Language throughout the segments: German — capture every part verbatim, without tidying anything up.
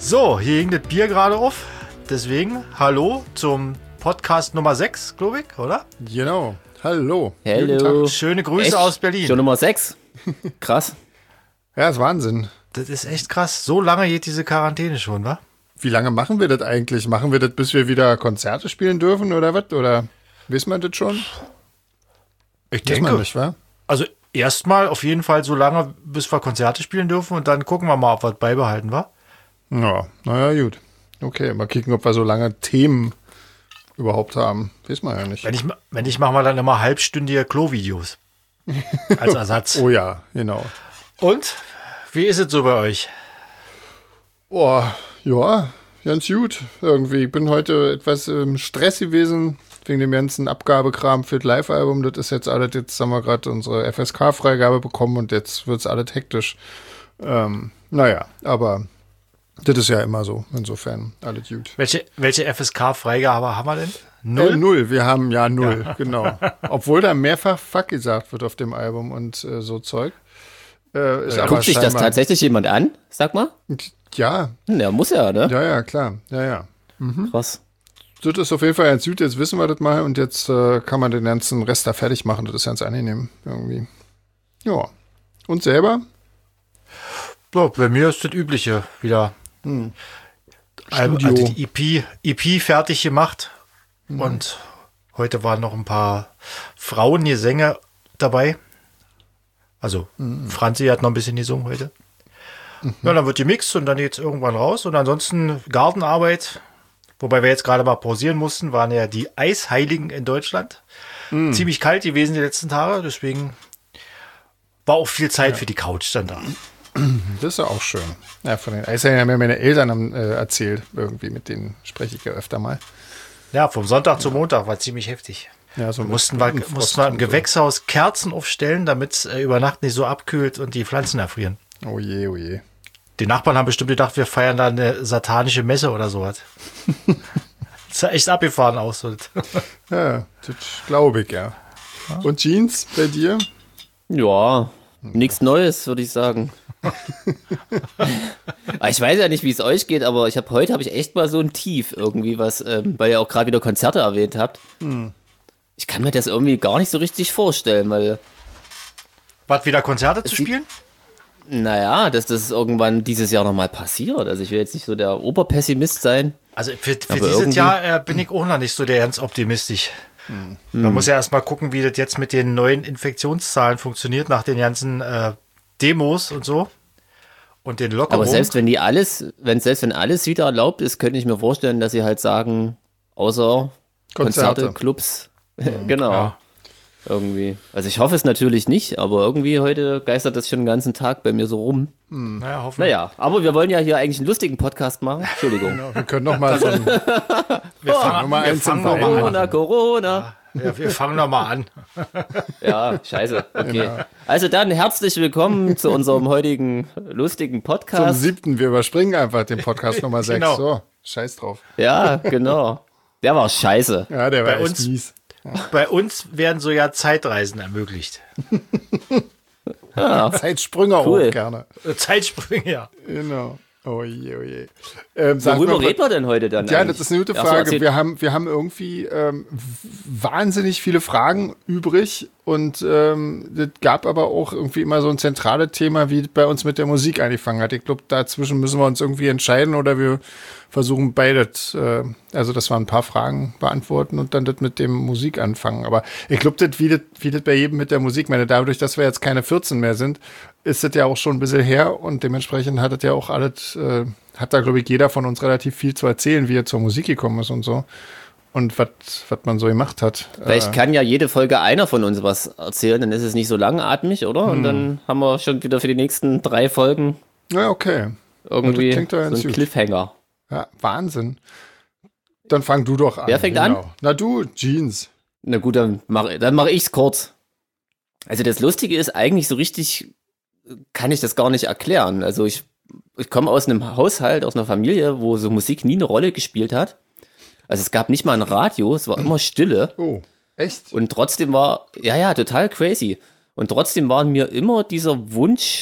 So, hier hing das Bier gerade auf. Deswegen, hallo zum Podcast Nummer sechs, glaube ich, oder? Genau. Hallo. Hallo. Schöne Grüße Echt? aus Berlin. Schon Nummer sechs? Krass. Ja, ist Wahnsinn. Das ist echt krass. So lange geht diese Quarantäne schon, wa? Wie lange machen wir das eigentlich? Machen wir das, bis wir wieder Konzerte spielen dürfen oder was? Oder wissen wir das schon? Ich Wissen denke wir nicht, wa? Also erstmal auf jeden Fall so lange, bis wir Konzerte spielen dürfen und dann gucken wir mal, ob wir es beibehalten, wa? Ja, naja, gut. Okay, mal kicken, ob wir so lange Themen überhaupt haben. Wissen wir ja nicht. Wenn ich, wenn ich mache mal dann immer halbstündige Klo-Videos als Ersatz. Oh ja, genau. Und? Wie ist es so bei euch? Boah, ja, ganz gut. Irgendwie. Ich bin heute etwas im Stress gewesen, wegen dem ganzen Abgabekram für das Live-Album. Das ist jetzt alles, jetzt haben wir gerade unsere F S K-Freigabe bekommen und jetzt wird es alles hektisch. Ähm, naja, aber das ist ja immer so. Insofern, alles gut. Welche, welche F S K-Freigabe haben wir denn? Null? Null? Äh, null, wir haben ja null, ja. Genau. Obwohl da mehrfach Fuck gesagt wird auf dem Album und äh, so Zeug. Äh, ist Ja, aber guckt sich das scheinbar- tatsächlich jemand an? Sag mal. Ja, Hm, der muss ja, ne? ja, ja, klar. Ja, ja. Krass. Das ist auf jeden Fall ganz gut, jetzt wissen wir das mal und jetzt äh, kann man den ganzen Rest da fertig machen. Das ist ganz angenehm irgendwie. Ja. Und selber? Ja, bei mir ist das Übliche wieder. Hm. Also Studio. die E P, E P fertig gemacht und heute waren noch ein paar Frauengesänge dabei. Also Franzi hat noch ein bisschen gesungen heute. Ja, dann wird gemixt und dann geht's irgendwann raus und ansonsten Gartenarbeit. Wobei wir jetzt gerade mal pausieren mussten, waren ja die Eisheiligen in Deutschland. Ziemlich kalt gewesen die letzten Tage, deswegen war auch viel Zeit für die Couch dann da. Das ist ja auch schön. Ja, von den Eisern haben mir meine Eltern haben, äh, erzählt, irgendwie, mit denen spreche ich ja öfter mal. Ja, vom Sonntag zum Montag war ziemlich heftig. Ja, so Wir mit mussten wir, Bodenfrost mussten wir im und so. Gewächshaus Kerzen aufstellen, damit es äh, über Nacht nicht so abkühlt und die Pflanzen erfrieren. Oh je, oh je. Die Nachbarn haben bestimmt gedacht, wir feiern da eine satanische Messe oder sowas. Das sah echt abgefahren aus. So. Ja, das glaube ich, ja. Und Jeans bei dir? Ja, nichts Neues, würde ich sagen. Aber ich weiß ja nicht, wie es euch geht, aber ich habe heute habe ich echt mal so ein Tief irgendwie, was, ähm, weil ihr auch gerade wieder Konzerte erwähnt habt. Ich kann mir das irgendwie gar nicht so richtig vorstellen, weil, Was, wieder Konzerte zu sieht- spielen? naja, dass das irgendwann dieses Jahr nochmal passiert. Also ich will jetzt nicht so der Oberpessimist sein. Also für, für Aber dieses irgendwie- Jahr äh, bin ich auch noch nicht so der ganz optimistisch. Man muss ja erst mal gucken, wie das jetzt mit den neuen Infektionszahlen funktioniert nach den ganzen äh, Demos und so. Und den Lockerungen. Aber selbst wenn die alles, wenn selbst wenn alles wieder erlaubt ist, könnte ich mir vorstellen, dass sie halt sagen, außer Konzerte. Konzerte, Clubs, genau, Ja. irgendwie. Also ich hoffe es natürlich nicht, aber irgendwie heute geistert das schon den ganzen Tag bei mir so rum. Naja, hoffen wir. Naja, aber wir wollen ja hier eigentlich einen lustigen Podcast machen. Entschuldigung. Wir können noch mal so ein, Wir fangen, Nummer wir eins fangen zum noch mal an. Corona, Corona. Ja, wir fangen noch mal an. Ja, scheiße. Okay. Also dann herzlich willkommen zu unserem heutigen lustigen zum Podcast. siebten. Wir überspringen einfach den Podcast Nummer sechs. Genau. So, scheiß drauf. Ja, genau. Der war scheiße. Ja, der war Bei echt uns- mies. Bei uns werden so ja Zeitreisen ermöglicht. Zeitsprünge Cool. auch gerne. Äh, Zeitsprünge, ja. Genau. Oh je, oh je. Ähm, sag Worüber mal, reden wir denn heute dann? Ja, eigentlich? das ist eine gute Ach so, Frage. erzähl- wir, haben, wir haben irgendwie ähm, w- wahnsinnig viele Fragen übrig und ähm, das gab aber auch irgendwie immer so ein zentrales Thema, wie bei uns mit der Musik angefangen hat. Ich glaube, dazwischen müssen wir uns irgendwie entscheiden oder wir versuchen beides, äh, also dass wir ein paar Fragen beantworten und dann das mit dem Musik anfangen. Aber ich glaube, das wie, das wie das bei jedem mit der Musik, meine, dadurch, dass wir jetzt keine vierzehn mehr sind, ist das ja auch schon ein bisschen her und dementsprechend hat das ja auch alles, äh, hat da, glaube ich, jeder von uns relativ viel zu erzählen, wie er zur Musik gekommen ist und so. Und was man so gemacht hat. Vielleicht Äh, kann ja jede Folge einer von uns was erzählen, dann ist es nicht so langatmig, oder? Und dann haben wir schon wieder für die nächsten drei Folgen ja, okay. irgendwie Das klingt doch so ganz einen gut. Cliffhanger. Ja, Wahnsinn. Dann fang du doch an. Wer fängt genau. Na du, Jeans. Na gut, dann mache dann mach ich's kurz. Also das Lustige ist, eigentlich so richtig kann ich das gar nicht erklären. Also ich, ich komme aus einem Haushalt, aus einer Familie, wo so Musik nie eine Rolle gespielt hat. Also es gab nicht mal ein Radio, es war immer Stille. Oh, echt? Und trotzdem war, ja, ja, total crazy. Und trotzdem war mir immer dieser Wunsch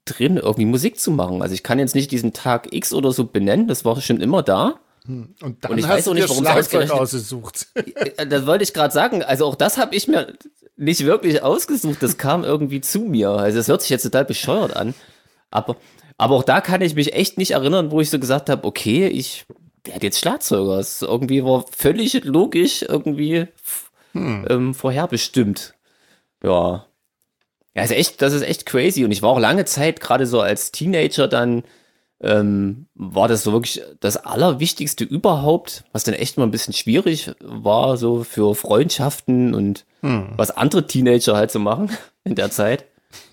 drin, irgendwie Musik zu machen. Also ich kann jetzt nicht diesen Tag X oder so benennen, das war schon immer da. Und dann Und ich hast weiß du auch dir nicht, warum es Schlagzeug ausgerechnet- ausgesucht. Das wollte ich gerade sagen. Also auch das habe ich mir nicht wirklich ausgesucht. Das kam irgendwie zu mir. Also es hört sich jetzt total bescheuert an. Aber, aber auch da kann ich mich echt nicht erinnern, wo ich so gesagt habe, okay, ich werde jetzt Schlagzeuger. Das irgendwie war völlig logisch irgendwie hm. ähm, vorherbestimmt. Ja. Ja, ist echt, das ist echt crazy. Und ich war auch lange Zeit, gerade so als Teenager dann, ähm, war das so wirklich das Allerwichtigste überhaupt, was dann echt mal ein bisschen schwierig war, so für Freundschaften und hm. was andere Teenager halt so machen in der Zeit.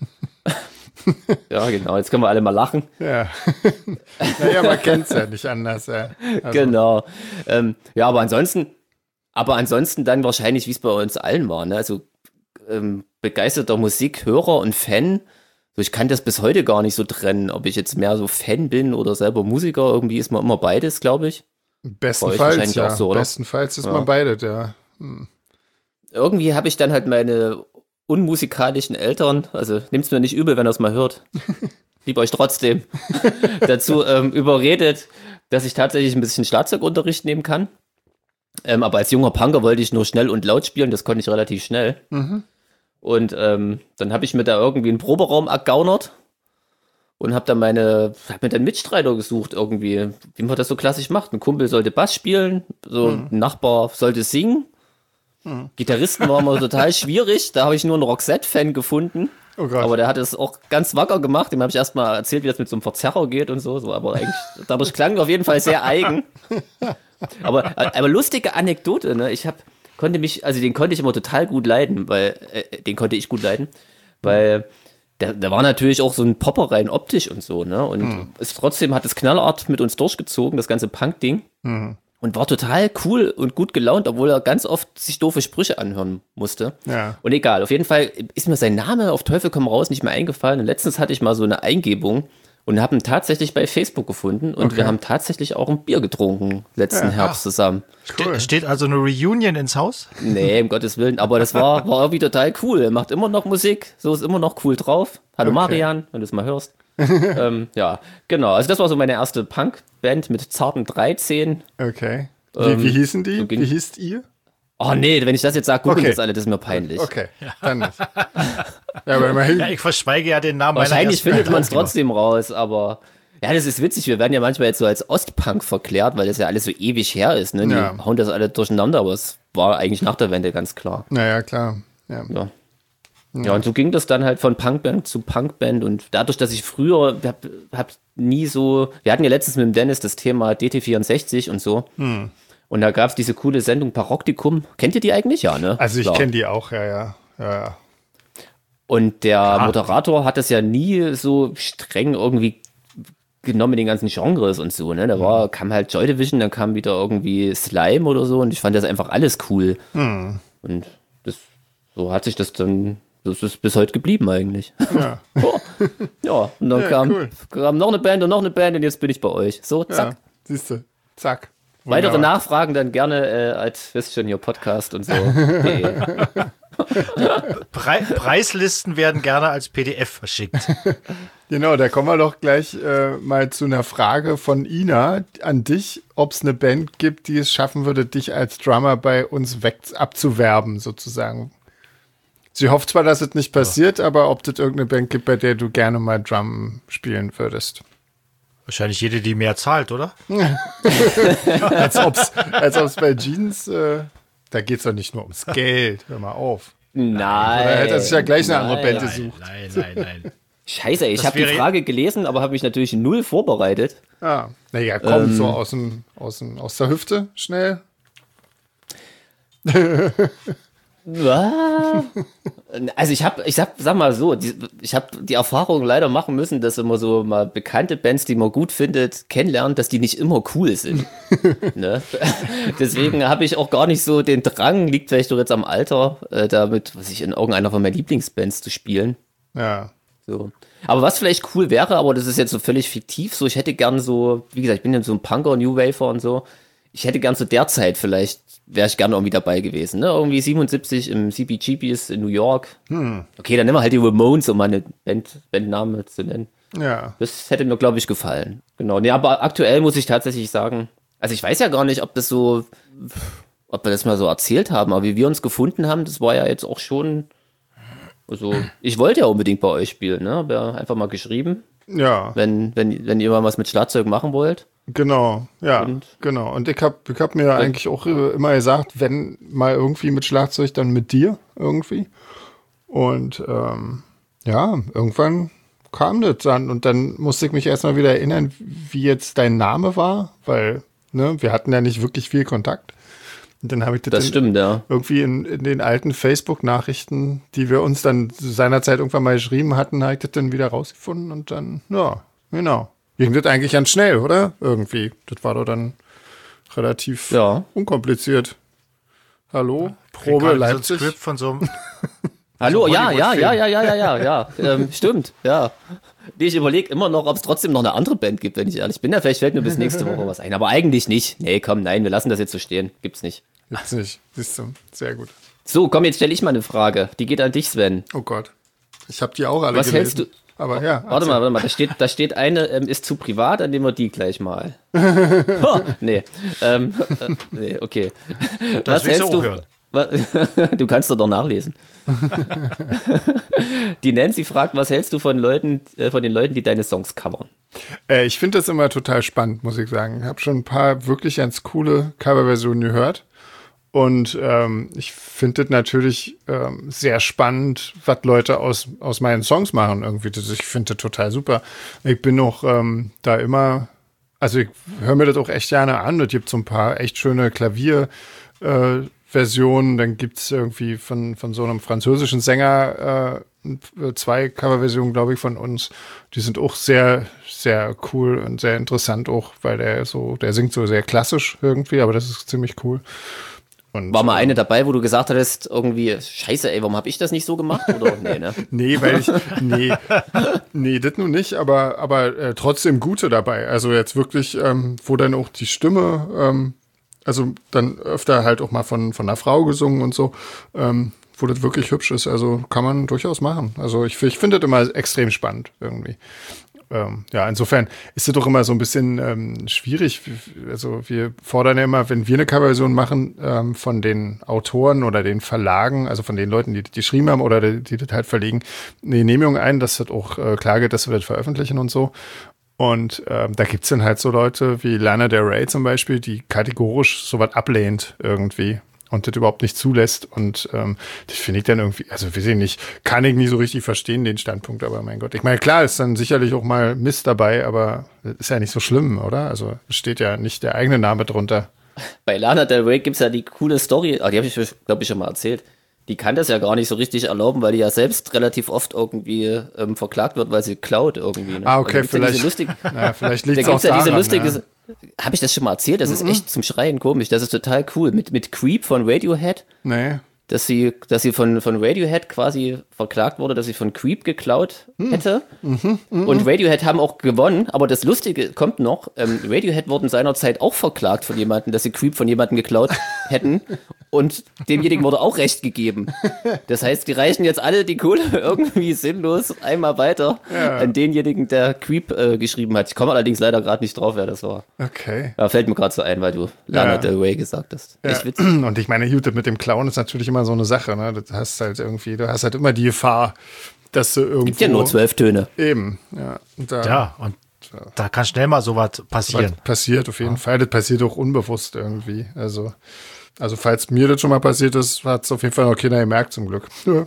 Ja, genau, jetzt können wir alle mal lachen. Ja, naja, man kennt es ja nicht anders. Ja. Also. Genau. Ähm, ja, aber ansonsten, aber ansonsten dann wahrscheinlich, wie es bei uns allen war, ne? Also ähm, begeisterter Musikhörer und Fan. So, ich kann das bis heute gar nicht so trennen, ob ich jetzt mehr so Fan bin oder selber Musiker. Irgendwie ist man immer beides, glaube ich. Bestenfalls, ja. Auch so, oder? Bestenfalls ist ja. man beides, ja. Hm. Irgendwie habe ich dann halt meine unmusikalischen Eltern, also nehmt es mir nicht übel, wenn ihr es mal hört, lieb euch trotzdem, dazu ähm, überredet, dass ich tatsächlich ein bisschen Schlagzeugunterricht nehmen kann. Ähm, aber als junger Punker wollte ich nur schnell und laut spielen, das konnte ich relativ schnell. Mhm. Und ähm, dann habe ich mir da irgendwie einen Proberaum ergaunert und habe dann meine, habe mir dann Mitstreiter gesucht irgendwie, wie man das so klassisch macht. Ein Kumpel sollte Bass spielen, so Mhm. ein Nachbar sollte singen. Mhm. Gitarristen war immer total schwierig, da habe ich nur einen Roxette-Fan gefunden. Oh Gott. Aber der hat es auch ganz wacker gemacht. Dem habe ich erstmal erzählt, wie das mit so einem Verzerrer geht und so. so aber eigentlich, dadurch klang auf jeden Fall sehr eigen. Aber, aber lustige Anekdote, ne? Ich hab, konnte mich, also den konnte ich immer total gut leiden, weil, äh, den konnte ich gut leiden, weil der, der war natürlich auch so ein Popper rein optisch und so, ne? Und Mhm. ist trotzdem hat es knallhart mit uns durchgezogen, das ganze Punk-Ding. Mhm. Und war total cool und gut gelaunt, obwohl er ganz oft sich doofe Sprüche anhören musste. Ja. Und egal, auf jeden Fall ist mir sein Name auf Teufel komm raus nicht mehr eingefallen. Und letztens hatte ich mal so eine Eingebung und habe ihn tatsächlich bei Facebook gefunden. Und Okay. wir haben tatsächlich auch ein Bier getrunken letzten Ja. Herbst zusammen. Cool. Ste steht also eine Reunion ins Haus? Nee, um Gottes Willen. Aber das war, war irgendwie total cool. Er macht immer noch Musik, so ist immer noch cool drauf. Hallo Okay. Marian, wenn du es mal hörst. ähm, ja, genau. Also das war so meine erste Punkband mit zarten dreizehn. Okay. Wie, Ähm, wie hießen die? so ging- wie hießt ihr? Oh nee, wenn ich das jetzt sage, googeln Okay. das alle, das ist mir peinlich. Okay, dann nicht. Ja, aber immerhin. Ja, ich verschweige ja den Namen. meiner Wahrscheinlich ersten findet man es Band. trotzdem raus, aber ja, das ist witzig. Wir werden ja manchmal jetzt so als Ostpunk verklärt, weil das ja alles so ewig her ist. Ne? Die Ja. hauen das alle durcheinander, aber es war eigentlich nach der Wende ganz klar. Naja, klar. Ja. Ja. Ja, und so ging das dann halt von Punkband zu Punkband und dadurch, dass ich früher, hab, hab nie so, wir hatten ja letztens mit dem Dennis das Thema D T vierundsechzig und so Hm. und da gab es diese coole Sendung Paroktikum. Kennt ihr die eigentlich? Ja, ne? Also ich Klar. kenne die auch, ja, ja. ja, ja. Und der Moderator hat das ja nie so streng irgendwie genommen mit den ganzen Genres und so, ne? Da war, kam halt Joy Division, dann kam wieder irgendwie Slime oder so und ich fand das einfach alles cool. Hm. Und das, so hat sich das dann, das ist bis heute geblieben eigentlich. Ja. Ja, ja und dann Ja, kam, cool. kam noch eine Band und noch eine Band und jetzt bin ich bei euch. So, zack. Ja, siehst du. Zack. Weitere Wunderbar. Nachfragen dann gerne äh, als, wisst schon, hier Podcast und so. Nee. Pre Preislisten werden gerne als P D F verschickt. Genau, da kommen wir doch gleich äh, mal zu einer Frage von Ina an dich, ob es eine Band gibt, die es schaffen würde, dich als Drummer bei uns weg abzuwerben, sozusagen. Sie hofft zwar, dass es nicht passiert, aber ob es irgendeine Band gibt, bei der du gerne mal Drum spielen würdest. Wahrscheinlich jede, die mehr zahlt, oder? Als ob es als ob's bei Jeans, äh, da geht es doch nicht nur ums Geld, hör mal auf. Nein. Oder hätte er sich ja gleich eine andere nein. Band gesucht. Nein, nein, nein. Scheiße, ich Das habe die wäre- Frage gelesen, aber habe mich natürlich null vorbereitet. Ah, naja, komm, Ähm. so aus, dem, aus, dem, aus der Hüfte, schnell. Ja. Also ich habe, ich sag, sag mal so, die, ich habe die Erfahrung leider machen müssen, dass immer so mal bekannte Bands, die man gut findet, kennenlernt, dass die nicht immer cool sind. Ne? Deswegen habe ich auch gar nicht so den Drang, liegt vielleicht doch jetzt am Alter, äh, damit, was ich in irgendeiner von meinen Lieblingsbands zu spielen. Ja. So. Aber was vielleicht cool wäre, aber das ist jetzt so völlig fiktiv, so ich hätte gern so, wie gesagt, ich bin ja so ein Punker, New Wafer und so, ich hätte gern so derzeit vielleicht, wäre ich gerne irgendwie dabei gewesen, ne? Irgendwie siebenundsiebzig im C B G B's in New York. Hm. Okay, dann nehmen wir halt die Ramones, um mal eine Band, Bandname zu nennen. Ja. Das hätte mir, glaube ich, gefallen. Genau. Nee, aber aktuell muss ich tatsächlich sagen, also ich weiß ja gar nicht, ob das so, ob wir das mal so erzählt haben, aber wie wir uns gefunden haben, das war ja jetzt auch schon, also ich wollte ja unbedingt bei euch spielen, ne? Hab ja einfach mal geschrieben, Ja, wenn, wenn, wenn ihr mal was mit Schlagzeug machen wollt. genau, ja, Und- genau. Und ich habe ich hab mir eigentlich auch äh, immer gesagt, wenn mal irgendwie mit Schlagzeug, dann mit dir irgendwie. Und ähm, ja, irgendwann kam das dann und dann musste ich mich erstmal wieder erinnern, wie jetzt dein Name war, weil ne, wir hatten ja nicht wirklich viel Kontakt. Und dann habe ich das, Das in, stimmt, ja. irgendwie in, in den alten Facebook-Nachrichten, die wir uns dann seinerzeit irgendwann mal geschrieben hatten, habe ich das dann wieder rausgefunden und dann, ja, genau. Ging das eigentlich ganz schnell, oder? Irgendwie. Das war doch dann relativ Ja. unkompliziert. Hallo, Probe Probe so ein Leipzig. Skript von so einem. Hallo, So ja, ja, Hollywood-Film. ja, ja, ja, ja, ja, ja, ähm, stimmt, ja. Nee, ich überlege immer noch, ob es trotzdem noch eine andere Band gibt, wenn ich ehrlich bin. Ja, vielleicht fällt mir bis nächste Woche was ein, aber eigentlich nicht. Nee, komm, nein, wir lassen das jetzt so stehen. Gibt's nicht. Gibt's nicht. Siehst du, sehr gut. So, komm, jetzt stelle ich mal eine Frage. Die geht an dich, Sven. Oh Gott. Ich habe die auch alle Was gelesen. hältst du- Aber ja. Warte mal, warte mal, da steht, da steht eine, ähm, ist zu privat, dann nehmen wir die gleich mal. oh, nee, ähm, äh, nee, okay. Das Was willst du hältst auch du? hören. wa- Du kannst doch noch nachlesen. Die Nancy fragt, was hältst du von Leuten, äh, von den Leuten, die deine Songs covern? Äh, ich finde das immer total spannend, muss ich sagen. Ich habe schon ein paar wirklich ganz coole Coverversionen gehört. Und ähm, ich finde das natürlich ähm, sehr spannend, was Leute aus, aus meinen Songs machen irgendwie. Das, ich finde das total super. Ich bin auch ähm, da immer, also ich höre mir das auch echt gerne an. Es gibt so ein paar echt schöne Klavier- äh, Versionen. Dann gibt es irgendwie von, von so einem französischen Sänger äh, zwei Coverversionen, glaube ich, von uns. Die sind auch sehr, sehr cool und sehr interessant auch, weil der so, der singt so sehr klassisch irgendwie, aber das ist ziemlich cool. Und, War mal eine dabei, wo du gesagt hattest, irgendwie, scheiße, ey, warum habe ich das nicht so gemacht? Oder nee, ne? Nee, weil ich, nee, nee, das nun nicht, aber, aber äh, trotzdem gute dabei. Also jetzt wirklich, ähm, wo dann auch die Stimme, ähm, also dann öfter halt auch mal von, von einer Frau gesungen und so, ähm, wo das wirklich hübsch ist. Also kann man durchaus machen. Also ich, ich finde das immer extrem spannend irgendwie. Ähm, ja, insofern ist es doch immer so ein bisschen ähm, schwierig. Also wir fordern ja immer, wenn wir eine Coverversion machen, ähm, von den Autoren oder den Verlagen, also von den Leuten, die die geschrieben haben oder die, die das halt verlegen, eine Genehmigung ein, dass das auch äh, klar geht, dass wir das veröffentlichen und so. Und ähm, da gibt's dann halt so Leute wie Lana Del Rey zum Beispiel, die kategorisch sowas ablehnt irgendwie und das überhaupt nicht zulässt. Und ähm, das finde ich dann irgendwie, also weiß ich nicht, kann ich nicht so richtig verstehen, den Standpunkt, aber mein Gott. Ich meine, klar ist dann sicherlich auch mal Mist dabei, aber das ist ja nicht so schlimm, oder? Also es steht ja nicht der eigene Name drunter. Bei Lana Del Rey gibt's ja die coole Story, ah, die habe ich, glaube ich, schon mal erzählt. Die kann das ja gar nicht so richtig erlauben, weil die ja selbst relativ oft irgendwie ähm, verklagt wird, weil sie klaut irgendwie. Ne? Ah, okay, Also gibt's vielleicht, ja diese lustig, naja, vielleicht da liegt es auch gibt's ja daran. diese lustige, ja. habe ich das schon mal erzählt? Das ist echt zum Schreien komisch. Das ist total cool. Mit, mit Creep von Radiohead, Nee. dass sie, dass sie von, von Radiohead quasi verklagt wurde, dass sie von Creep geklaut hätte. Und Radiohead haben auch gewonnen, aber das Lustige kommt noch, ähm, Radiohead wurden seinerzeit auch verklagt von jemandem, dass sie Creep von jemandem geklaut hätten und demjenigen wurde auch Recht gegeben. Das heißt, die reichen jetzt alle die Kohle irgendwie sinnlos einmal weiter Ja. an denjenigen, der Creep äh, geschrieben hat. Ich komme allerdings leider gerade nicht drauf, wer das war. Okay. Ja, fällt mir gerade so ein, weil du Lana Ja. Del Rey gesagt hast. Ja. Echt witzig. Und ich meine, gut, mit dem Clown ist natürlich immer so eine Sache, ne? Das hast halt irgendwie, du hast halt immer die Gefahr, dass du irgendwo. Gibt ja nur zwölf Töne. Eben, ja. Und da, Ja, und da kann schnell mal sowas was passieren. passiert auf jeden Fall. Das passiert auch unbewusst irgendwie. Also, also falls mir das schon mal passiert ist, hat es auf jeden Fall noch keiner gemerkt, zum Glück. Ja.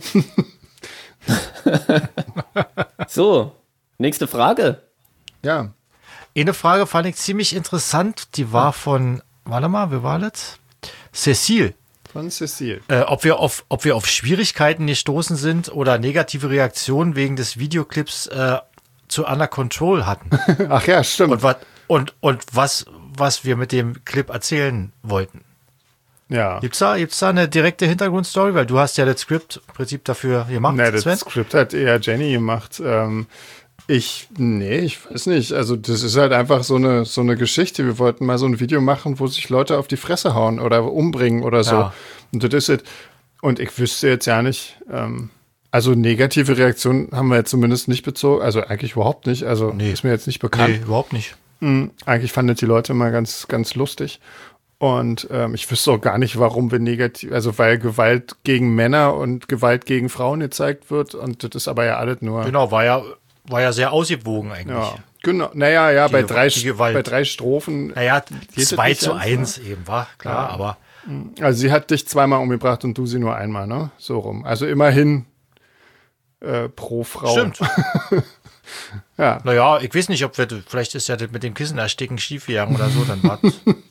So, nächste Frage. Ja. Eine Frage fand ich ziemlich interessant. Die war von, warte mal, wie war das? Cecile. Von Cecile. Äh, ob wir auf, ob wir auf Schwierigkeiten gestoßen sind oder negative Reaktionen wegen des Videoclips äh, zu Under Control hatten. Ach ja, stimmt. und was, und, und was, was wir mit dem Clip erzählen wollten. ja. Gibt's da, gibt's da eine direkte Hintergrundstory? Weil du hast ja das Skript im Prinzip dafür gemacht, Ne, das Sven. Skript hat eher Jenny gemacht. Ähm, ich, nee, ich weiß nicht. Also das ist halt einfach so eine, so eine Geschichte. Wir wollten mal so ein Video machen, wo sich Leute auf die Fresse hauen oder umbringen oder so. Ja. Und das ist es. Und ich wüsste jetzt ja nicht, ähm, Also negative Reaktionen haben wir jetzt zumindest nicht bezogen, also eigentlich überhaupt nicht, also Nee. ist mir jetzt nicht bekannt. Nee, überhaupt nicht. Mhm. Eigentlich fanden die Leute immer ganz, ganz lustig. Und ähm, ich wüsste auch gar nicht, warum wir negativ, also weil Gewalt gegen Männer und Gewalt gegen Frauen gezeigt wird und das ist aber ja alles nur. Genau, war ja, war ja sehr ausgewogen eigentlich. Ja, genau. Naja, ja, Die bei Gew- drei, die Gewalt. bei drei Strophen. Naja, das zwei nicht zu ganz, eins eben, war klar, Ja. aber Also sie hat dich zweimal umgebracht und du sie nur einmal, ne? So rum. Also immerhin äh, pro Frau. stimmt. Ja. Naja, ich weiß nicht, ob wir, vielleicht ist ja das mit dem Kissen ersticken schiefgegangen oder so, dann war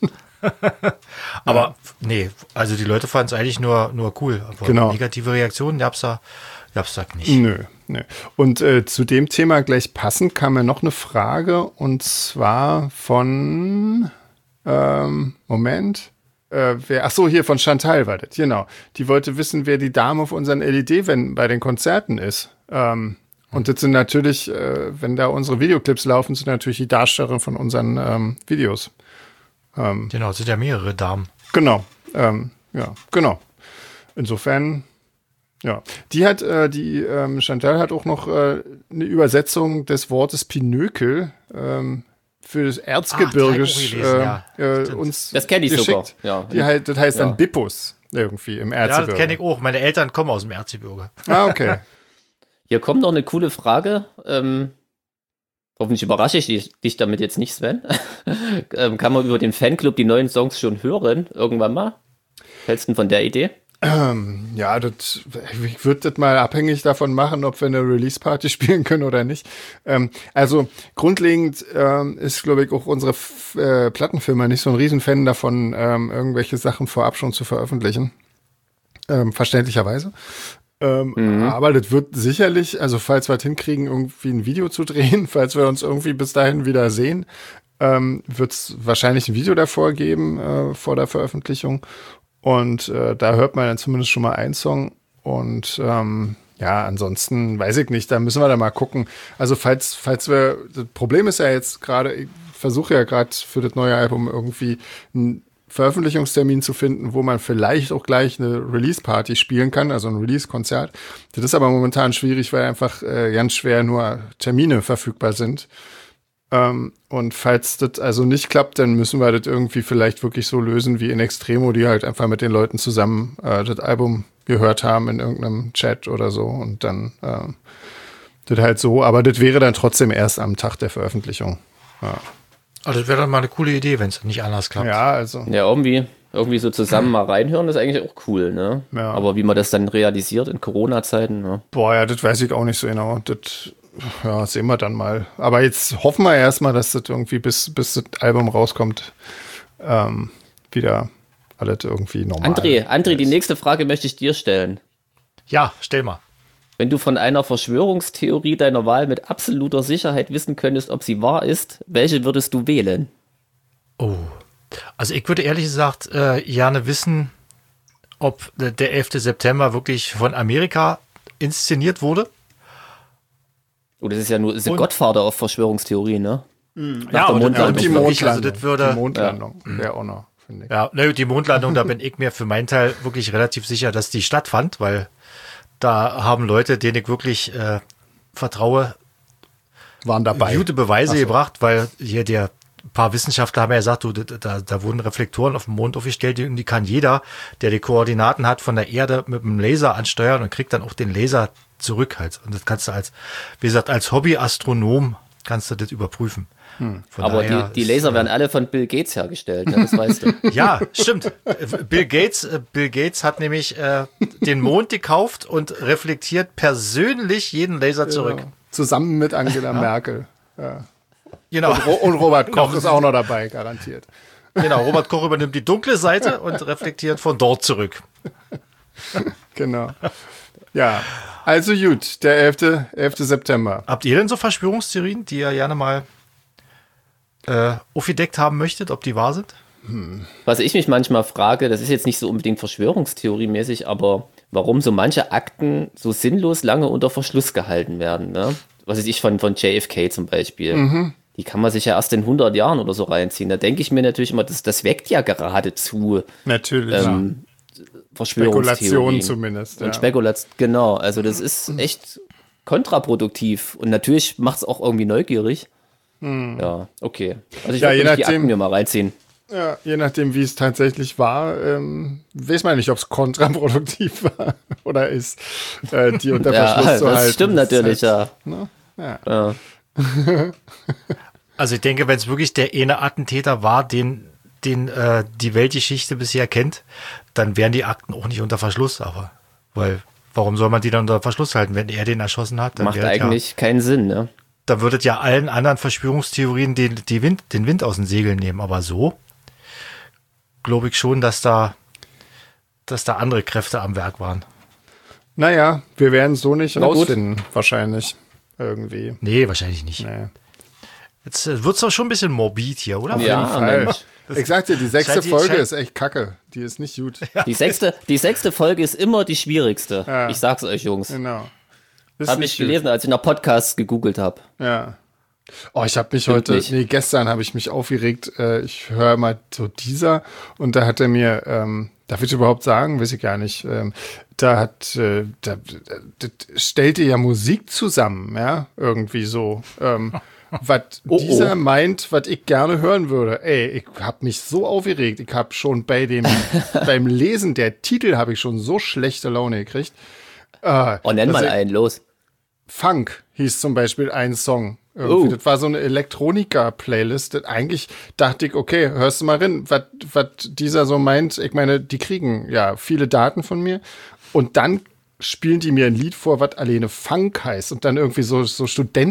Aber nee, also die Leute fanden es eigentlich nur, nur cool. Aber Genau. negative Reaktionen gab's da, gab's da nicht. Nö, nö. Und äh, zu dem Thema gleich passend kam mir noch eine Frage und zwar von ähm, Moment. Äh, wer, ach so, hier von Chantal war das, genau. Die wollte wissen, wer die Dame auf unseren L E D-Wänden bei den Konzerten ist. Ähm, und das sind natürlich, äh, wenn da unsere Videoclips laufen, sind natürlich die Darstellerinnen von unseren ähm, Videos. Ähm, Genau, es sind ja mehrere Damen. Genau, ähm, ja, genau. Insofern, ja. Die hat, äh, die ähm, Chantal hat auch noch äh, eine Übersetzung des Wortes Pinökel ähm, für das Erzgebirge Ah, die hab ich auch gelesen, ja. äh, Stimmt. uns Das kenne ich geschickt. sogar. Ja. Die halt, das heißt Ja. dann Bippus irgendwie im Ja, Erzgebirge. das kenne ich auch. Meine Eltern kommen aus dem Erzgebirge. Ah, okay. Hier kommt noch eine coole Frage. Ähm, hoffentlich überrasche ich dich, dich damit jetzt nicht, Sven. ähm, kann man über den Fanclub die neuen Songs schon hören? Irgendwann mal? Was hältst du denn von der Idee? Ähm, ja, das, ich würde das mal abhängig davon machen, ob wir eine Release-Party spielen können oder nicht. Ähm, also grundlegend ähm, ist, glaube ich, auch unsere F äh, Plattenfirma nicht so ein Riesenfan davon, ähm, irgendwelche Sachen vorab schon zu veröffentlichen. Ähm, verständlicherweise. Ähm, Mhm. Aber das wird sicherlich, also falls wir es hinkriegen, irgendwie ein Video zu drehen, falls wir uns irgendwie bis dahin wieder sehen, ähm, wird es wahrscheinlich ein Video davor geben, äh, vor der Veröffentlichung. Und äh, da hört man dann zumindest schon mal einen Song. Und ähm, ja, ansonsten weiß ich nicht, da müssen wir dann mal gucken. Also falls, falls wir, das Problem ist ja jetzt gerade, ich versuche ja gerade für das neue Album irgendwie einen Veröffentlichungstermin zu finden, wo man vielleicht auch gleich eine Release-Party spielen kann, also ein Release-Konzert. Das ist aber momentan schwierig, weil einfach äh, ganz schwer nur Termine verfügbar sind. Ähm, und falls das also nicht klappt, dann müssen wir das irgendwie vielleicht wirklich so lösen wie in Extremo, die halt einfach mit den Leuten zusammen äh, das Album gehört haben in irgendeinem Chat oder so und dann äh, das halt so. Aber das wäre dann trotzdem erst am Tag der Veröffentlichung. Ja, Also das wäre dann mal eine coole Idee, wenn es nicht anders klappt. ja also. Ja, irgendwie, irgendwie so zusammen mal reinhören, ist eigentlich auch cool, ne? Ja. Aber wie man das dann realisiert in Corona-Zeiten, ne? Boah, ja, das weiß ich auch nicht so genau. Das, ja, sehen wir dann mal. Aber jetzt hoffen wir erstmal, dass das irgendwie bis, bis das Album rauskommt, ähm, wieder alles irgendwie normal. André, André, die nächste Frage möchte ich dir stellen. Ja, stell mal. Wenn du von einer Verschwörungstheorie deiner Wahl mit absoluter Sicherheit wissen könntest, ob sie wahr ist, welche würdest du wählen? Oh. Also ich würde ehrlich gesagt äh, gerne wissen, ob der elfte September wirklich von Amerika inszeniert wurde. Oh, das ist ja nur ist der Und- Gottvater auf Verschwörungstheorien, ne? Nach der und, Mondlandung. Und die wirklich, Mondlandung. also das würde, die Mondlandung wäre auch noch, finde ich. ja, ne, die Mondlandung, da bin ich mir für meinen Teil wirklich relativ sicher, dass die stattfand, weil da haben Leute, denen ich wirklich äh, vertraue, Waren dabei. gute Beweise Ach so. gebracht, weil hier der ein paar Wissenschaftler haben ja gesagt, du, da, da wurden Reflektoren auf dem Mond aufgestellt, die, die kann jeder, der die Koordinaten hat, von der Erde mit dem Laser ansteuern und kriegt dann auch den Laser zurück halt. Und das kannst du als, wie gesagt, als Hobbyastronom kannst du das überprüfen. Von Aber daher die, die ist, Laser äh, werden alle von Bill Gates hergestellt, ne? Das weißt du. Ja, stimmt. Bill Gates, äh, Bill Gates hat nämlich äh, den Mond gekauft und reflektiert persönlich jeden Laser zurück. Ja. Zusammen mit Angela Merkel. Ja. Genau. Und, Ro- und Robert Koch Genau. ist auch noch dabei, garantiert. Genau, Robert Koch übernimmt die dunkle Seite und reflektiert von dort zurück. Genau. Ja, also gut, der elfte September. Habt ihr denn so Verschwörungstheorien, die ihr gerne mal äh, aufgedeckt haben möchtet, ob die wahr sind? Was ich mich manchmal frage, das ist jetzt nicht so unbedingt verschwörungstheoriemäßig, aber warum so manche Akten so sinnlos lange unter Verschluss gehalten werden, ne? Was weiß ich, von, von J F K zum Beispiel. Die kann man sich ja erst in hundert Jahren oder so reinziehen. Da denke ich mir natürlich immer, das, das weckt ja geradezu Natürlich. ähm, Verschwörungstheorien. Spekulation zumindest. Und Ja. Spekulation, genau. Also das ist echt kontraproduktiv. Und natürlich macht es auch irgendwie neugierig. Ja, okay. Also ich Ja, würde je die nachdem- Akten mir mal reinziehen. Ja, je nachdem, wie es tatsächlich war, ähm, weiß man nicht, ob es kontraproduktiv war oder ist, äh, die unter Ja, Verschluss zu das halten. stimmt Das ist natürlich, halt, ja. ne? Ja. ja. Also ich denke, wenn es wirklich der eine Attentäter war, den, den äh, die Weltgeschichte bisher kennt, dann wären die Akten auch nicht unter Verschluss. Aber weil, warum soll man die dann unter Verschluss halten, wenn er den erschossen hat? Dann Macht wäre es eigentlich keinen Sinn, ne? Ja, da würde es ja allen anderen Verschwörungstheorien den, die Wind, den Wind aus den Segeln nehmen. Aber so glaube ich schon, dass da, dass da andere Kräfte am Werk waren. Naja, wir werden so nicht Na gut. rausfinden, wahrscheinlich. Irgendwie. Nee, wahrscheinlich nicht. Nee. Jetzt äh, wird es doch schon ein bisschen morbid hier, oder? Ja, Fall. Mensch. Ich sag dir, die sechste scheint die- Folge scheint- ist echt kacke. Die ist nicht gut. Die sechste, die sechste Folge ist immer die schwierigste. Ja. Ich sag's euch, Jungs. Genau. Ist Habe nicht ich gut. gelesen, als ich nach Podcasts gegoogelt habe. Ja. Oh, ich habe mich Stimmt heute, nicht. nee, gestern habe ich mich aufgeregt. Äh, ich höre mal so dieser und da hat er mir, ähm, darf ich überhaupt sagen, weiß ich gar nicht. Ähm, da hat, äh, da, da stellte ja Musik zusammen, ja, irgendwie so. Ähm, was Oh, dieser oh. meint, was ich gerne hören würde. Ey, ich habe mich so aufgeregt. Ich habe schon bei dem, beim Lesen der Titel habe ich schon so schlechte Laune gekriegt. Äh, Oh, nenn dass mal ich- einen, los. Funk hieß zum Beispiel ein Song. Irgendwie. Oh. Das war so eine Elektronika-Playlist. Das Eigentlich dachte ich, okay, hörst du mal rein, was was dieser so meint. Ich meine, die kriegen ja viele Daten von mir. Und dann spielen die mir ein Lied vor, was alleine Funk heißt. Und dann irgendwie so, so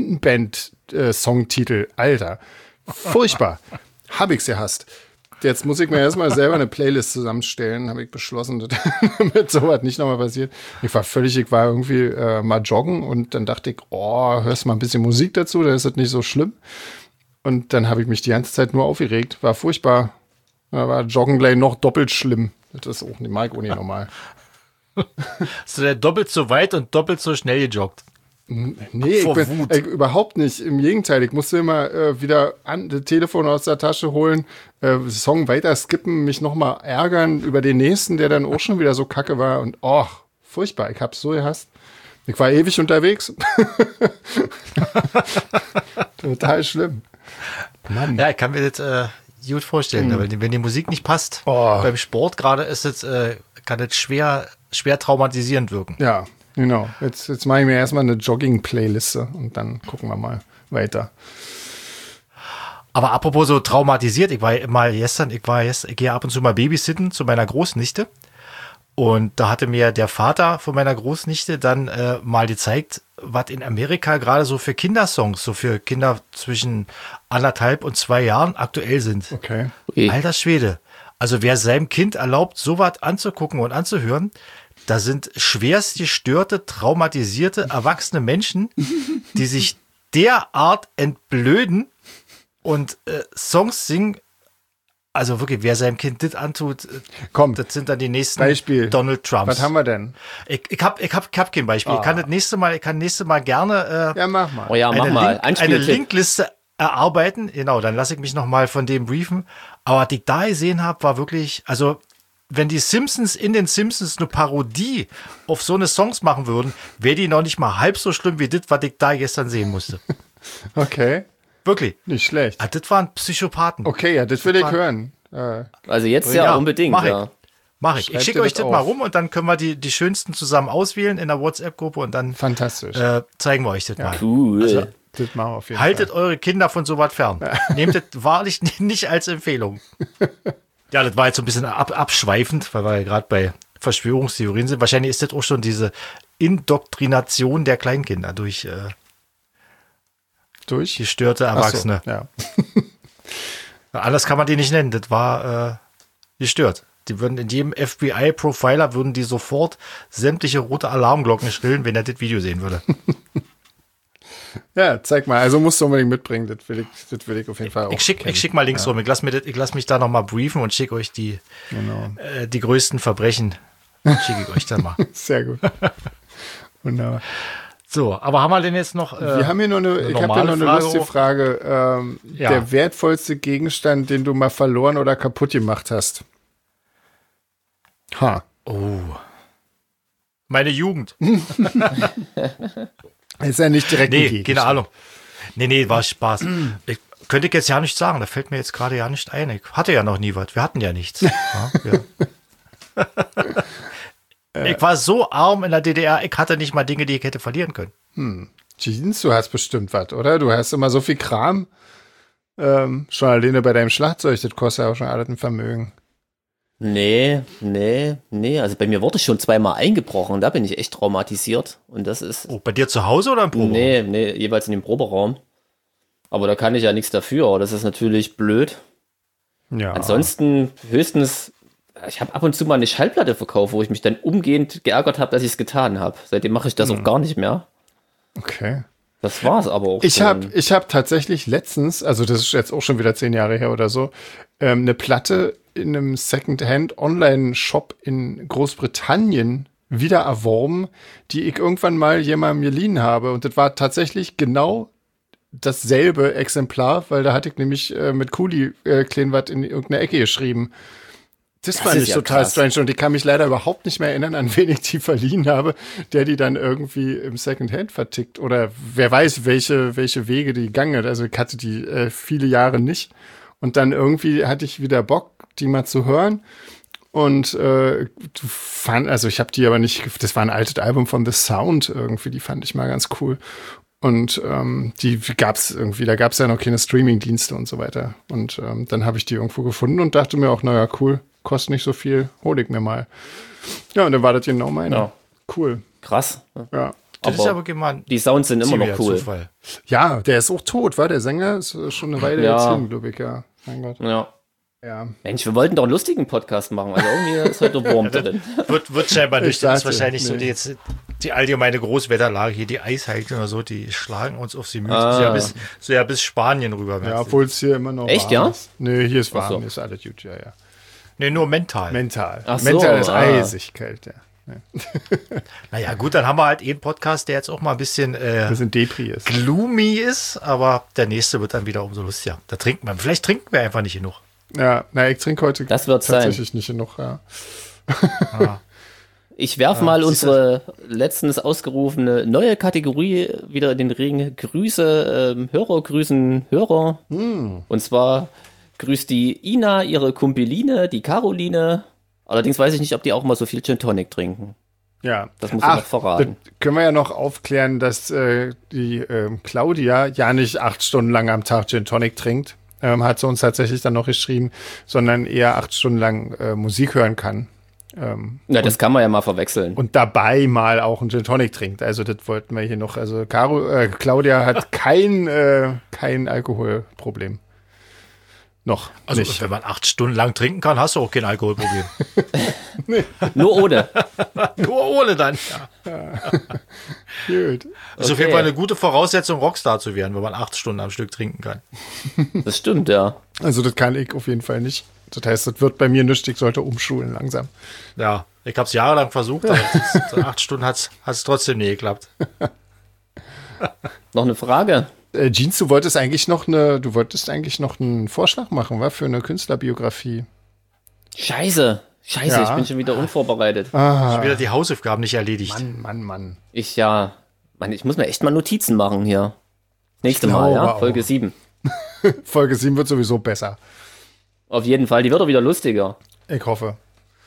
Studentenband-Songtitel. Alter, furchtbar. Hab ich's gehasst. Jetzt muss ich mir erstmal selber eine Playlist zusammenstellen, habe ich beschlossen, dass- damit sowas nicht nochmal passiert. Ich war völlig, ich war irgendwie äh, mal joggen und dann dachte ich, oh, hörst du mal ein bisschen Musik dazu, dann ist das nicht so schlimm. Und dann habe ich mich die ganze Zeit nur aufgeregt, war furchtbar. Da war Joggen gleich noch doppelt schlimm. Das ist auch nicht, mag ich auch nicht normal. Hast du denn doppelt so weit und doppelt so schnell gejoggt? Nee, ich Vor bin, Wut. äh, überhaupt nicht. Im Gegenteil, ich musste immer äh, wieder an, das Telefon aus der Tasche holen, äh, Song weiter skippen, mich nochmal ärgern über den nächsten, der dann auch schon wieder so kacke war. Und oh, furchtbar, ich hab's so gehasst. Ich war ewig unterwegs. Total schlimm. Mann. Ja, ich kann mir das äh, gut vorstellen. Hm. Weil die- wenn die Musik nicht passt, Oh. beim Sport gerade ist es, äh, kann das schwer, schwer traumatisierend wirken. Ja, genau. Jetzt, jetzt mache ich mir erstmal eine Jogging-Playliste und dann gucken wir mal weiter. Aber apropos so traumatisiert, ich war mal gestern, ich war jetzt, ich gehe ab und zu mal babysitten zu meiner Großnichte. Und da hatte mir der Vater von meiner Großnichte dann äh, mal gezeigt, was in Amerika gerade so für Kindersongs, so für Kinder zwischen anderthalb und zwei Jahren aktuell sind. Okay. Okay. Alter Schwede. Also wer seinem Kind erlaubt, sowas anzugucken und anzuhören, da sind schwerst gestörte, traumatisierte, erwachsene Menschen, die sich derart entblöden und äh, Songs singen. Also wirklich, wer seinem Kind das antut, äh, Komm, das sind dann die nächsten Beispiel. Donald Trumps. Was haben wir denn? Ich, ich habe ich hab, ich hab kein Beispiel. Ich kann das nächste Mal, ich kann nächste Mal gerne äh, Ja, mach mal. Oh ja, mach eine, mal. Link, eine Anspieltipp. Linkliste erarbeiten. Genau, dann lasse ich mich noch mal von dem briefen. Aber was ich da gesehen habe, war wirklich, also wenn die Simpsons in den Simpsons eine Parodie auf so eine Songs machen würden, wäre die noch nicht mal halb so schlimm wie das, was ich da gestern sehen musste. Okay, Wirklich. nicht schlecht. Ah, das waren Psychopathen. Okay, ja, das will ich hören. Äh, Also jetzt ja, Ja, unbedingt, mach ich. ja. Mach ich. Schreib Ich schicke dir euch das das mal auf. rum und dann können wir die, die schönsten zusammen auswählen in der WhatsApp-Gruppe und dann fantastisch. äh, zeigen wir euch das mal. Cool. Also, das machen wir auf jeden haltet Fall. eure Kinder von sowas fern. Nehmt das wahrlich nicht als Empfehlung. Ja, das war jetzt so ein bisschen ab, abschweifend, weil wir ja gerade bei Verschwörungstheorien sind. Wahrscheinlich ist das auch schon diese Indoktrination der Kleinkinder durch äh, Durch? gestörte Ach so, Erwachsene. ja. Anders kann man die nicht nennen. Das war äh, gestört. Die würden in jedem F B I-Profiler würden die sofort sämtliche rote Alarmglocken schrillen, wenn er das Video sehen würde. Ja, zeig mal. Also musst du unbedingt mitbringen. Das will ich, das will ich auf jeden Fall auch. Ich schicke kennen. ich schick mal Links rum. Ich lasse lass mich da noch mal briefen und schicke euch die, Genau. äh, die größten Verbrechen. Schicke ich euch dann mal. Sehr gut. Wunderbar. So, aber haben wir denn jetzt noch. Äh, Wir haben hier noch eine, ich habe hier normale noch eine Frage lustige hoch? Frage. Ähm, Ja. Der wertvollste Gegenstand, den du mal verloren oder kaputt gemacht hast. Ha. Oh. Meine Jugend. Ist ja nicht direkt Nee, keine Ahnung. Nee, nee, war Spaß. Ich könnte ich jetzt ja nicht sagen, da fällt mir jetzt gerade ja nicht ein. Ich hatte ja noch nie was. Wir hatten ja nichts. Ja, ja. Ich war so arm in der D D R, ich hatte nicht mal Dinge, die ich hätte verlieren können. Hm. Jeans, du hast bestimmt was, oder? Du hast immer so viel Kram. Ähm, schon alleine bei deinem Schlagzeug, das kostet ja auch schon alles ein Vermögen. Nee, nee, nee. Also bei mir wurde schon zweimal eingebrochen. Da bin ich echt traumatisiert. Und das ist. Oh, bei dir zu Hause oder im Proberaum? Nee, nee, jeweils in dem Proberaum. Aber da kann ich ja nichts dafür. Das ist natürlich blöd. Ja. Ansonsten höchstens, ich habe ab und zu mal eine Schallplatte verkauft, wo ich mich dann umgehend geärgert habe, dass ich es getan habe. Seitdem mache ich das hm. auch gar nicht mehr. Okay. Das war es aber auch. Ich habe ich hab tatsächlich letztens, also das ist jetzt auch schon wieder zehn Jahre her oder so, ähm, eine Platte in einem Secondhand-Online-Shop in Großbritannien wieder erworben, die ich irgendwann mal jemandem geliehen habe. Und das war tatsächlich genau dasselbe Exemplar, weil da hatte ich nämlich äh, mit Kuli äh, klein was in irgendeine Ecke geschrieben. Das, das fand ich ja total krass. Strange und ich kann mich leider überhaupt nicht mehr erinnern, an wen ich die verliehen habe, der die dann irgendwie im Secondhand vertickt oder wer weiß, welche, welche Wege die gegangen hat. Also ich hatte die äh, viele Jahre nicht und dann irgendwie hatte ich wieder Bock, die mal zu hören und äh, fand, also ich habe die aber nicht, das war ein altes Album von The Sound irgendwie, die fand ich mal ganz cool. Und ähm, die gab's irgendwie, da gab's ja noch keine Streaming-Dienste und so weiter. Und ähm, dann habe ich die irgendwo gefunden und dachte mir auch, naja, cool, kostet nicht so viel, hol ich mir mal. Ja, und dann war das genau meine. Ja. Cool. Krass. Ja. Das aber ist aber gemeint. Die Sounds sind immer noch cool. Zufall. Ja, der ist auch tot, war der Sänger? Ist schon eine Weile ja. jetzt hin, glaube ich, ja. Mein Gott. Ja. Ja. Mensch, wir wollten doch einen lustigen Podcast machen. Also irgendwie ist heute Wurm drin. Wird, wird scheinbar nicht. Das ist wahrscheinlich nee. so die, jetzt, die allgemeine Großwetterlage hier, die Eisheiligen oder so, die schlagen uns auf die Mütze. Ah. So, ja bis, so ja bis Spanien rüber. Ja, obwohl es hier immer noch Echt, warm ja? ist. Nee, hier ist warm, so. hier ist alles gut, ja, ja. Nee, nur mental. Mental. Ach so, mental ist ah. eisig kalt, ja. ja. Naja, gut, dann haben wir halt einen Podcast, der jetzt auch mal ein bisschen, äh, ein bisschen Depri ist. gloomy ist, aber der nächste wird dann wieder umso lustiger. Da trinken wir, vielleicht trinken wir einfach nicht genug. Ja, na, ich trinke heute das wird's tatsächlich sein. nicht genug, ja. Ah. Ich werfe Ah, mal unsere letztens ausgerufene neue Kategorie wieder in den Ring. Grüße, ähm, Hörer, grüßen Hörer. Hm. Und zwar grüßt die Ina, ihre Kumpeline, die Caroline. Allerdings weiß ich nicht, ob die auch mal so viel Gin Tonic trinken. Ja. Das muss ich noch verraten. Können wir ja noch aufklären, dass äh, die äh, Claudia ja nicht acht Stunden lang am Tag Gin Tonic trinkt. Ähm, hat sie uns tatsächlich dann noch geschrieben, sondern eher acht Stunden lang äh, Musik hören kann. Ähm, Na, das und, kann man ja mal verwechseln. Und dabei mal auch einen Gin Tonic trinkt. Also das wollten wir hier noch. Also Caro, äh, Claudia hat kein, äh, kein Alkoholproblem. Noch Also nicht. wenn man acht Stunden lang trinken kann, hast du auch kein Alkoholproblem. nee. Nur ohne. Nur ohne dann. Ja. Ja. Gut. Das ist auf jeden Fall eine gute Voraussetzung, Rockstar zu werden, wenn man acht Stunden am Stück trinken kann. Das stimmt, ja. Also das kann ich auf jeden Fall nicht. Das heißt, das wird bei mir nichts, ich sollte umschulen langsam. Ja, ich habe es jahrelang versucht, aber das, acht Stunden hat es trotzdem nie geklappt. Noch eine Frage? Äh, Jeans, du wolltest eigentlich noch eine, du wolltest eigentlich noch einen Vorschlag machen, wa? Für eine Künstlerbiografie. Scheiße, scheiße, Ja. ich bin schon wieder unvorbereitet. Ah, Schon wieder die Hausaufgaben nicht erledigt. Mann, Mann, Mann. Ich ja, Mann, ich muss mir echt mal Notizen machen hier. Nächste Ich Mal, ja, glaube Folge auch. sieben. Folge sieben wird sowieso besser. Auf jeden Fall, die wird auch wieder lustiger. Ich hoffe.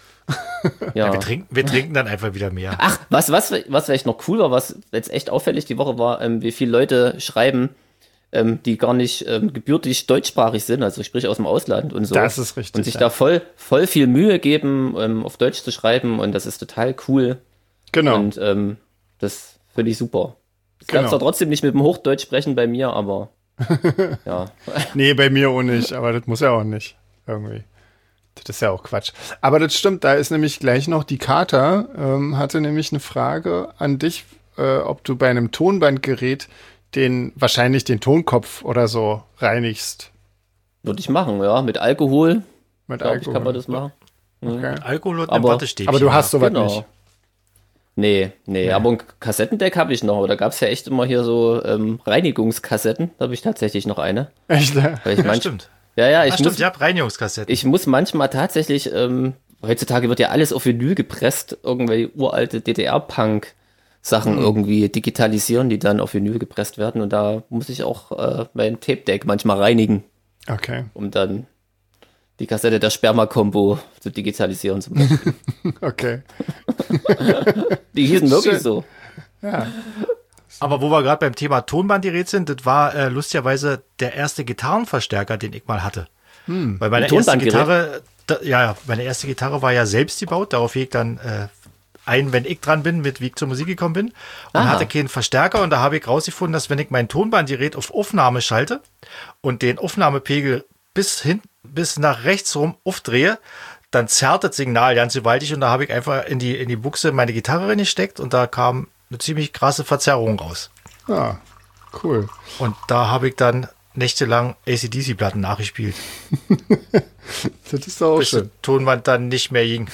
Ja. Ja, wir, trinken, wir trinken dann einfach wieder mehr. Ach, was, was, was vielleicht noch cool war, was jetzt echt auffällig die Woche war, ähm, wie viele Leute schreiben, ähm, die gar nicht ähm, gebürtig deutschsprachig sind, also sprich aus dem Ausland und so. Das ist richtig. Und sich ja. da voll, voll viel Mühe geben, ähm, auf Deutsch zu schreiben und das ist total cool. Genau. Und ähm, das finde ich super. Ich Genau. kann zwar trotzdem nicht mit dem Hochdeutsch sprechen bei mir, aber ja. Nee, bei mir auch nicht, aber das muss ja auch nicht. Irgendwie. Das ist ja auch Quatsch. Aber das stimmt, da ist nämlich gleich noch die Kater, ähm, hatte nämlich eine Frage an dich, äh, ob du bei einem Tonbandgerät den, wahrscheinlich den Tonkopf oder so reinigst. Würde ich machen, ja. Mit Alkohol, Mit glaube ich, Alkohol. kann man das machen. Okay. Alkohol und Aber- ein Wattestäbchen. Aber du hast sowas Genau. nicht. Nee, nee, aber ein Kassettendeck habe ich noch. Aber da gab es ja echt immer hier so ähm, Reinigungskassetten. Da habe ich tatsächlich noch eine. Echt? Ja. Weil ich Ja, manch- stimmt. Ja, ja, Ah, ich stimmt, muss, ihr habt Reinigungskassetten. ich muss manchmal tatsächlich, ähm, heutzutage wird ja alles auf Vinyl gepresst, irgendwelche uralte D D R-Punk-Sachen mhm. irgendwie digitalisieren, die dann auf Vinyl gepresst werden. Und da muss ich auch äh, mein Tape-Deck manchmal reinigen. Okay. Um dann die Kassette der Sperma-Kombo zu digitalisieren zum Beispiel. Okay. Die hießen wirklich Schön. so. Ja. Aber wo wir gerade beim Thema Tonbandgerät sind, das war äh, lustigerweise der erste Gitarrenverstärker, den ich mal hatte. Hm. Weil meine erste Gitarre, da, ja, ja, meine erste Gitarre war ja selbst gebaut, darauf ich dann äh, ein, wenn ich dran bin, mit wie ich zur Musik gekommen bin. Und Aha. hatte keinen Verstärker und da habe ich rausgefunden, dass wenn ich mein Tonbandgerät auf Aufnahme schalte und den Aufnahmepegel bis hin, bis nach rechts rum aufdrehe, dann zerrt das Signal ganz gewaltig und da habe ich einfach in die, in die Buchse meine Gitarre reingesteckt und da kam eine ziemlich krasse Verzerrung raus. Ah, cool. Und da habe ich dann nächtelang A C D C-Platten nachgespielt. Das ist doch auch bis schön. der Tonband dann nicht mehr ging.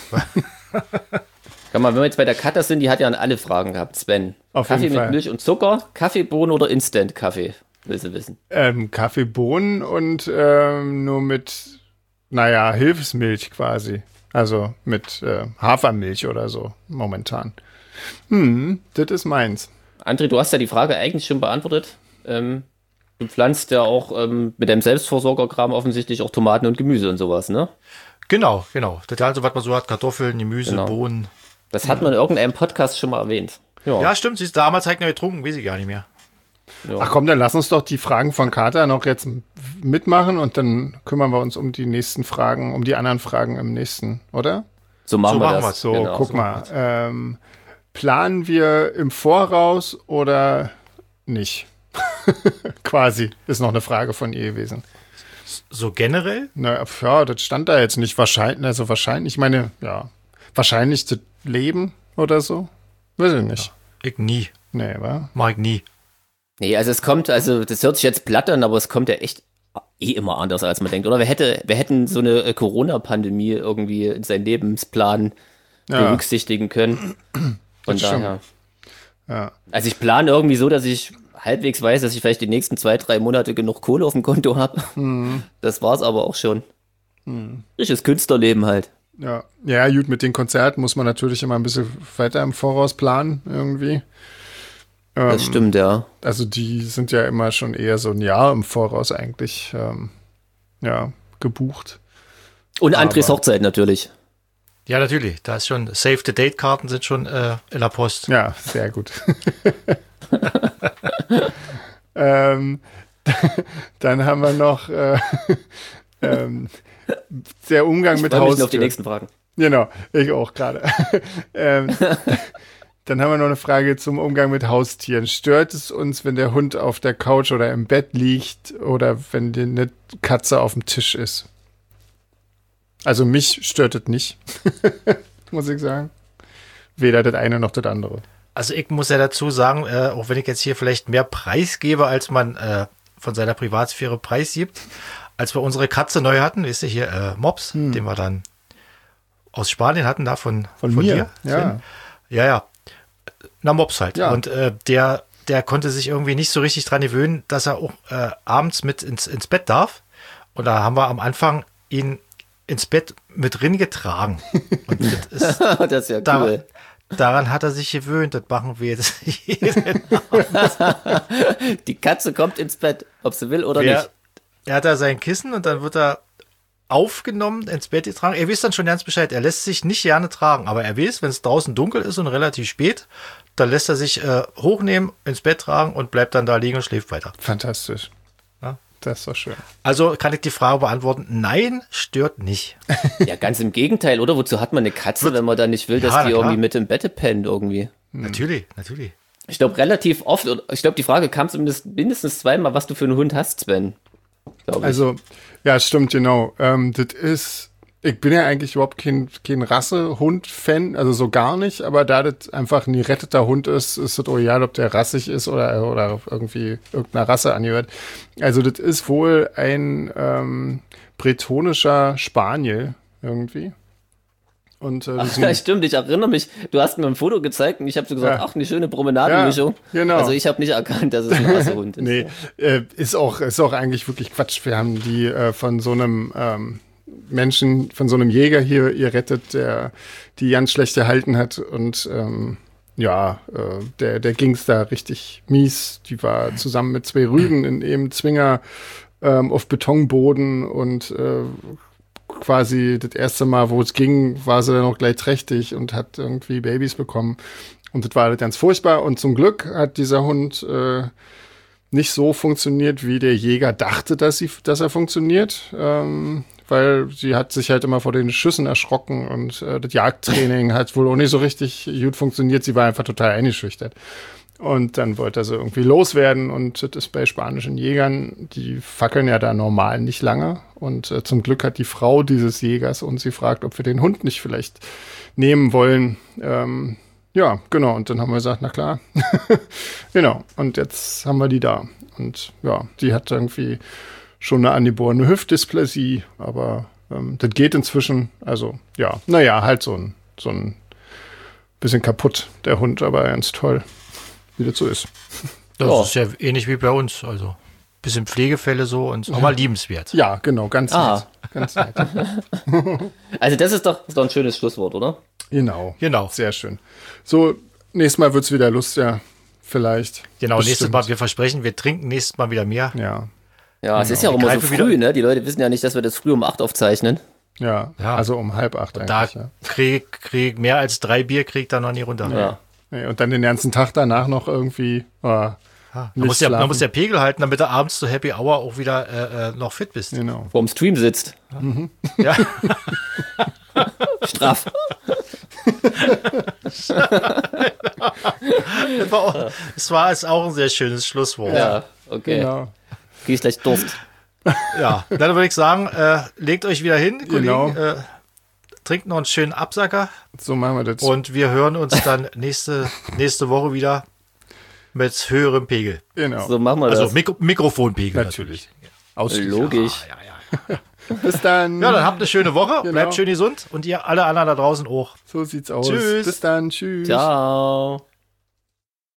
Kann man, wenn wir jetzt bei der Cutter sind, die hat ja an alle Fragen gehabt, Sven. Auf Kaffee jeden mit Fall. Milch und Zucker, Kaffeebohnen oder Instant-Kaffee, will sie wissen. Ähm, Kaffeebohnen und ähm, nur mit, naja, Hilfsmilch quasi. Also mit äh, Hafermilch oder so momentan. Hm, das ist meins. André, du hast ja die Frage eigentlich schon beantwortet. Ähm, du pflanzt ja auch ähm, mit deinem Selbstversorgerkram offensichtlich auch Tomaten und Gemüse und sowas, ne? Genau, genau. Das also, was man so hat, Kartoffeln, Gemüse, Genau. Bohnen. Das hat man in irgendeinem Podcast schon mal erwähnt. Ja, Ja, stimmt. Sie ist damals halt noch getrunken, weiß ich gar nicht mehr. ja. Ach komm, dann lass uns doch die Fragen von Kater noch jetzt mitmachen und dann kümmern wir uns um die nächsten Fragen, um die anderen Fragen im nächsten, oder? So machen So wir machen das. wir's. So, Genau. guck mal. Ähm, planen wir im Voraus oder nicht? Quasi, ist noch eine Frage von ihr gewesen. So generell? Na, ja, das stand da jetzt nicht wahrscheinlich, also wahrscheinlich, ich meine, ja, wahrscheinlich das Leben oder so. Weiß ich nicht. Ich nie. Nee, wa? Mach ich nie. Nee, also es kommt, also das hört sich jetzt platt an, aber es kommt ja echt eh immer anders, als man denkt. Oder wir, hätte, wir hätten so eine äh, Corona-Pandemie irgendwie in seinen Lebensplan Ja. berücksichtigen können. Von Das stimmt. daher. Ja. Also ich plane irgendwie so, dass ich halbwegs weiß, dass ich vielleicht die nächsten zwei, drei Monate genug Kohle auf dem Konto habe. Mhm. Das war's aber auch schon. Richtiges Künstlerleben halt. Ja. Ja, gut, mit den Konzerten muss man natürlich immer ein bisschen weiter im Voraus planen, irgendwie. Das Ähm, stimmt, ja. Also die sind ja immer schon eher so ein Jahr im Voraus eigentlich, ähm, ja, gebucht. Und Andres aber- Hochzeit natürlich. Ja, natürlich. Da ist schon Save-the-Date-Karten sind schon äh, in der Post. Ja, sehr gut. ähm, dann haben wir noch äh, ähm, der Umgang Ich mit freue mich schon auf die Haustür. nächsten Fragen. Genau, ich auch gerade. ähm, dann haben wir noch eine Frage zum Umgang mit Haustieren. Stört es uns, wenn der Hund auf der Couch oder im Bett liegt oder wenn die eine Katze auf dem Tisch ist? Also mich stört es nicht, muss ich sagen. Weder das eine noch das andere. Also ich muss ja dazu sagen, äh, auch wenn ich jetzt hier vielleicht mehr Preis gebe, als man äh, von seiner Privatsphäre preisgibt, als wir unsere Katze neu hatten, wisst ihr hier, äh, Mops, den wir dann aus Spanien hatten, da von, Von mir, dir. ja. Sven. Ja, ja. Na, Mops halt. Ja. Und äh, der, der konnte sich irgendwie nicht so richtig dran gewöhnen, dass er auch äh, abends mit ins, ins Bett darf. Und da haben wir am Anfang ihn ins Bett mit drin getragen. Und das ist, Das ist ja da, cool. daran hat er sich gewöhnt. Das machen wir jetzt jeden Die Katze kommt ins Bett, ob sie will oder Wer, nicht. er hat da sein Kissen und dann wird er aufgenommen, ins Bett getragen. Er weiß dann schon ganz Bescheid. Er lässt sich nicht gerne tragen, aber er weiß, wenn es draußen dunkel ist und relativ spät, dann lässt er sich äh, hochnehmen, ins Bett tragen und bleibt dann da liegen und schläft weiter. Fantastisch. Ja. Das ist doch schön. Also kann ich die Frage beantworten, nein, stört nicht. Ja, ganz im Gegenteil, oder? Wozu hat man eine Katze, wenn man da nicht will, dass Ja, die na klar. irgendwie mit im Bett pennt irgendwie? Natürlich, natürlich. Ich glaube, relativ oft, oder ich glaube, die Frage kam zumindest mindestens zweimal, was du für einen Hund hast, Sven. Glaub ich. Also, ja, stimmt, genau. Ähm, das ist, ich bin ja eigentlich überhaupt kein, kein Rasse-Hund-Fan, also so gar nicht, aber da das einfach ein geretteter Hund ist, ist es auch egal, ob der rassig ist oder, oder irgendwie irgendeiner Rasse angehört. Also, das ist wohl ein ähm, bretonischer Spaniel irgendwie. Und, äh, die Ach, sind- ja, stimmt, ich erinnere mich, du hast mir ein Foto gezeigt und ich habe so gesagt, Ja. ach, eine schöne Promenadenmischung. Ja, genau. Also ich habe nicht erkannt, dass es ein Rassehund ist. Nee, äh, ist auch, ist auch eigentlich wirklich Quatsch. Wir haben die äh, von so einem ähm, Menschen, von so einem Jäger hier ihr rettet, der die ganz schlecht erhalten hat. Und ähm, ja, äh, der, der ging's da richtig mies. Die war zusammen mit zwei Rüden in eben Zwinger ähm, auf Betonboden und äh, quasi das erste Mal, wo es ging, war sie dann auch gleich trächtig und hat irgendwie Babys bekommen. Und das war ganz furchtbar. Und zum Glück hat dieser Hund äh, nicht so funktioniert, wie der Jäger dachte, dass, sie, dass er funktioniert. Ähm, weil sie hat sich halt immer vor den Schüssen erschrocken und äh, das Jagdtraining hat wohl auch nicht so richtig gut funktioniert. Sie war einfach total eingeschüchtert. Und dann wollte er sie irgendwie loswerden. Und das ist bei spanischen Jägern, die fackeln ja da normal nicht lange. Und äh, zum Glück hat die Frau dieses Jägers und sie fragt, ob wir den Hund nicht vielleicht nehmen wollen. Ähm, Ja, genau. Und dann haben wir gesagt, na klar. Genau. Und jetzt haben wir die da. Und ja, die hat irgendwie schon eine angeborene Hüftdysplasie, aber ähm, das geht inzwischen. Also ja, naja, halt so ein, so ein bisschen kaputt, der Hund, aber ganz toll, wie das so ist. Das Ja. ist ja ähnlich wie bei uns. Also bisschen Pflegefälle so und auch mal liebenswert. Ja, genau, ganz Ah. nett. Ganz nett. Also das ist doch, ist doch ein schönes Schlusswort, oder? Genau. Genau. Sehr schön. So, nächstes Mal wird's wieder lustiger, vielleicht. Genau, nächstes Bestimmt. Mal, wir versprechen, wir trinken nächstes Mal wieder mehr. Ja, Ja, es ist ja auch Wir immer so greifen früh, wieder- ne? Die Leute wissen ja nicht, dass wir das früh um acht aufzeichnen. ja, Ja. also um halb acht Da eigentlich, ja. krieg, krieg mehr als drei Bier kriegt er noch nie runter. Ja. Nee, und dann den ganzen Tag danach noch irgendwie oh, Ja, man, nicht muss ja, man schlafen. muss ja Pegel halten, damit du abends zur Happy Hour auch wieder äh, äh, noch fit bist. Genau. Vorm Stream sitzt. Ja. Straff. Das war, auch, das war jetzt auch ein sehr schönes Schlusswort. Ja, Ja, okay. Genau. Krieg ich gleich Durst. dann würde ich sagen, äh, legt euch wieder hin, Genau. Kollegen. Äh, trinkt noch einen schönen Absacker So machen wir das. und wir hören uns dann nächste, nächste Woche wieder mit höherem Pegel. genau. So machen wir Also das. Mikro Mikrofonpegel Natürlich. Ausschließlich. Logisch. Ja, ja. Bis dann. Ja, dann habt eine schöne Woche, Genau. bleibt schön gesund und ihr alle anderen da draußen auch. So sieht's aus. Tschüss. Bis dann. Tschüss. Ciao.